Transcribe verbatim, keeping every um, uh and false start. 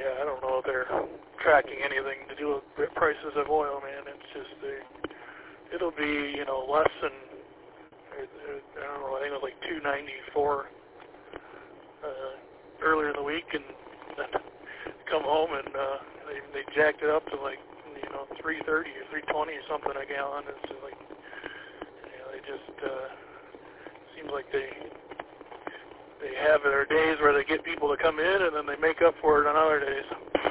yeah, I don't know if they're tracking anything to do with prices of oil, man. It's just, they, it'll be, you know, less than, I don't know, I think it was like two ninety-four uh, earlier in the week, and then come home and uh, they, they jacked it up to like, you know, three thirty or three twenty or something a gallon. It's just like, you know, they just, uh, seems like they, they have their days where they get people to come in, and then they make up for it on other days.